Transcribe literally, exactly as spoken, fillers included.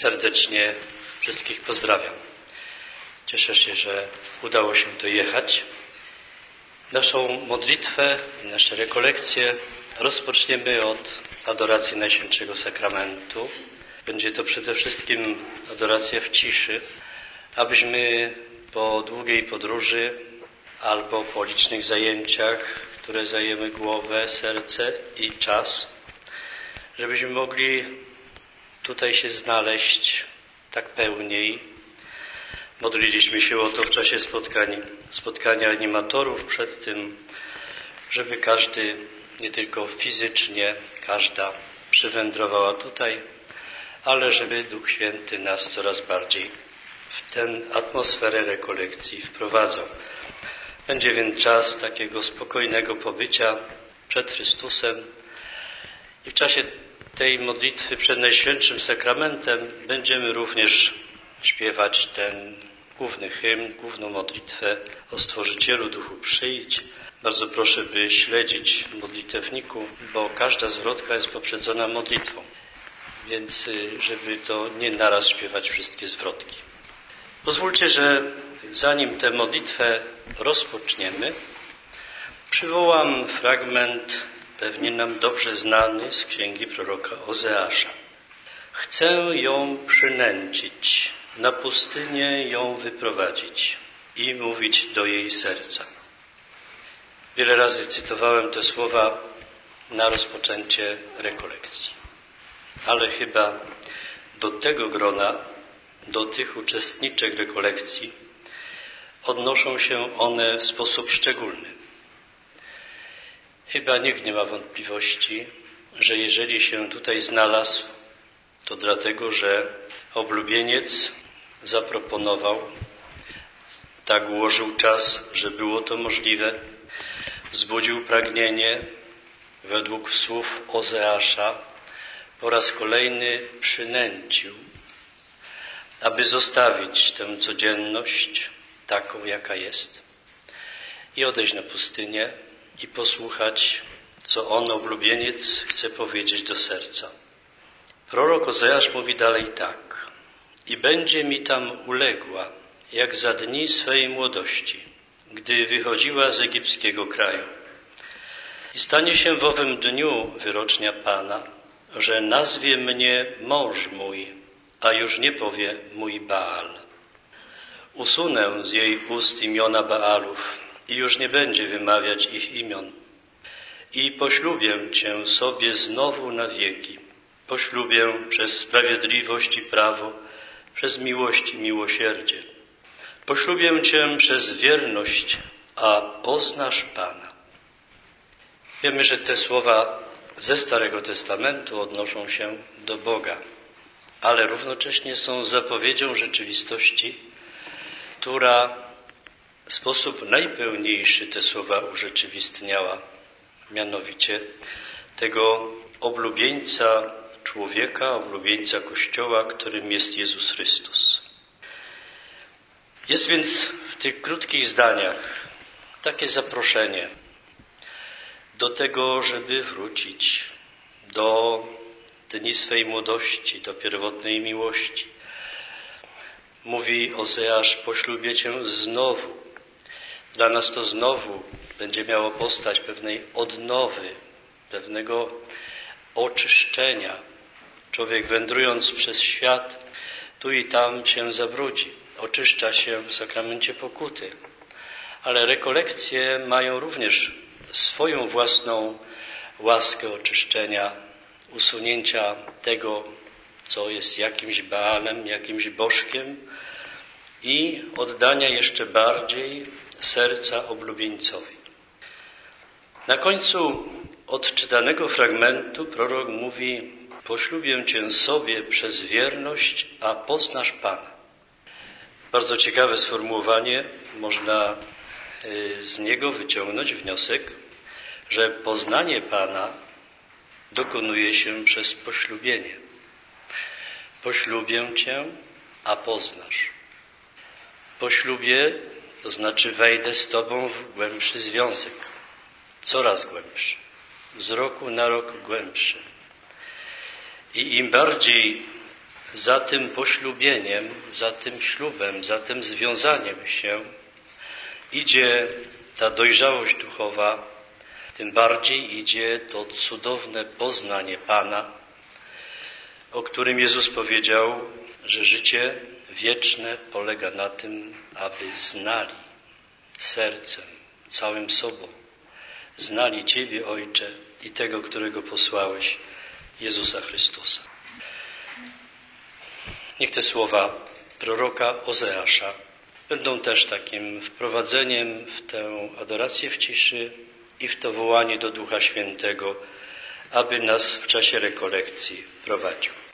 Serdecznie wszystkich pozdrawiam. Cieszę się, że udało się dojechać. Naszą modlitwę, nasze rekolekcje rozpoczniemy od adoracji Najświętszego Sakramentu. Będzie to przede wszystkim adoracja w ciszy, abyśmy po długiej podróży albo po licznych zajęciach, które zajęły głowę, serce i czas, żebyśmy mogli tutaj się znaleźć tak pełniej. Modliliśmy się o to w czasie spotkań, spotkania animatorów przed tym, żeby każdy, nie tylko fizycznie, każda przywędrowała tutaj, ale żeby Duch Święty nas coraz bardziej w tę atmosferę rekolekcji wprowadzał. Będzie więc czas takiego spokojnego pobycia przed Chrystusem i w czasie tej modlitwy przed Najświętszym Sakramentem będziemy również śpiewać ten główny hymn, główną modlitwę o Stworzycielu, Duchu przyjdź. Bardzo proszę, by śledzić w modlitewniku, bo każda zwrotka jest poprzedzona modlitwą, więc żeby to nie naraz śpiewać wszystkie zwrotki. Pozwólcie, że zanim tę modlitwę rozpoczniemy, przywołam fragment pewnie nam dobrze znany z księgi proroka Ozeasza. Chcę ją przynęcić, na pustynię ją wyprowadzić i mówić do jej serca. Wiele razy cytowałem te słowa na rozpoczęcie rekolekcji, ale chyba do tego grona, do tych uczestniczek rekolekcji odnoszą się one w sposób szczególny. Chyba nikt nie ma wątpliwości, że jeżeli się tutaj znalazł, to dlatego, że oblubieniec zaproponował, tak ułożył czas, że było to możliwe, wzbudził pragnienie, według słów Ozeasza, po raz kolejny przynęcił, aby zostawić tę codzienność taką, jaka jest i odejść na pustynię i posłuchać, co on, oblubieniec, chce powiedzieć do serca. Prorok Ozeasz mówi dalej tak. I będzie mi tam uległa, jak za dni swej młodości, gdy wychodziła z egipskiego kraju. I stanie się w owym dniu wyrocznia Pana, że nazwie mnie mąż mój, a już nie powie mój Baal. Usunę z jej ust imiona Baalów i już nie będzie wymawiać ich imion. I poślubię Cię sobie znowu na wieki. Poślubię przez sprawiedliwość i prawo, przez miłość i miłosierdzie. Poślubię Cię przez wierność, a poznasz Pana. Wiemy, że te słowa ze Starego Testamentu odnoszą się do Boga, ale równocześnie są zapowiedzią rzeczywistości, która w sposób najpełniejszy te słowa urzeczywistniała, mianowicie tego oblubieńca człowieka, oblubieńca Kościoła, którym jest Jezus Chrystus. Jest więc w tych krótkich zdaniach takie zaproszenie do tego, żeby wrócić do dni swej młodości, do pierwotnej miłości. Mówi Ozeasz, poślubię Cię znowu. Dla nas to znowu będzie miało postać pewnej odnowy, pewnego oczyszczenia. Człowiek wędrując przez świat, tu i tam się zabrudzi, oczyszcza się w sakramencie pokuty. Ale rekolekcje mają również swoją własną łaskę oczyszczenia, usunięcia tego, co jest jakimś Baalem, jakimś bożkiem i oddania jeszcze bardziej serca oblubieńcowi. Na końcu odczytanego fragmentu prorok mówi: poślubię Cię sobie przez wierność, a poznasz Pana. Bardzo ciekawe sformułowanie, można z niego wyciągnąć wniosek, że poznanie Pana dokonuje się przez poślubienie. Poślubię Cię, a poznasz. Poślubię, to znaczy wejdę z Tobą w głębszy związek, coraz głębszy, z roku na rok głębszy. I im bardziej za tym poślubieniem, za tym ślubem, za tym związaniem się idzie ta dojrzałość duchowa, tym bardziej idzie to cudowne poznanie Pana, o którym Jezus powiedział, że życie wieczne polega na tym, aby znali sercem, całym sobą, znali Ciebie, Ojcze, i tego, którego posłałeś, Jezusa Chrystusa. Niech te słowa proroka Ozeasza będą też takim wprowadzeniem w tę adorację w ciszy i w to wołanie do Ducha Świętego, aby nas w czasie rekolekcji prowadził.